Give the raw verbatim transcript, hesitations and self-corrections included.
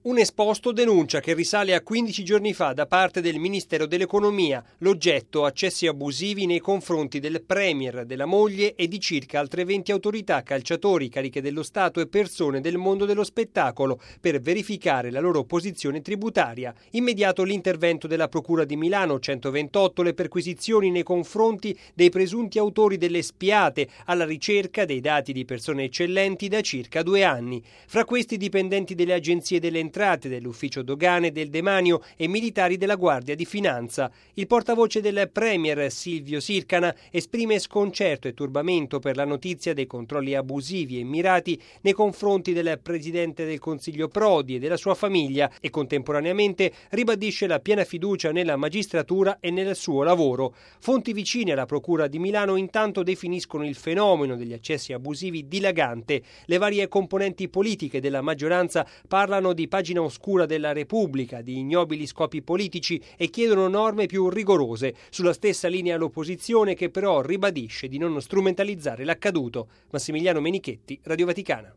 Un esposto denuncia che risale a quindici giorni fa da parte del Ministero dell'Economia l'oggetto accessi abusivi nei confronti del premier, della moglie e di circa altre venti autorità, calciatori, cariche dello Stato e persone del mondo dello spettacolo per verificare la loro posizione tributaria. Immediato l'intervento della Procura di Milano, centoventotto le perquisizioni nei confronti dei presunti autori delle spiate alla ricerca dei dati di persone eccellenti da circa due anni. Fra questi dipendenti delle agenzie delle entrate, dell'ufficio dogane e del demanio e militari della Guardia di Finanza. Il portavoce del premier Silvio Sircana esprime sconcerto e turbamento per la notizia dei controlli abusivi e mirati nei confronti del presidente del Consiglio Prodi e della sua famiglia e contemporaneamente ribadisce la piena fiducia nella magistratura e nel suo lavoro. Fonti vicine alla Procura di Milano intanto definiscono il fenomeno degli accessi abusivi dilagante. Le varie componenti politiche della maggioranza parlano di pagina oscura della Repubblica, di ignobili scopi politici e chiedono norme più rigorose. Sulla stessa linea l'opposizione, che però ribadisce di non strumentalizzare l'accaduto. Massimiliano Menichetti, Radio Vaticana.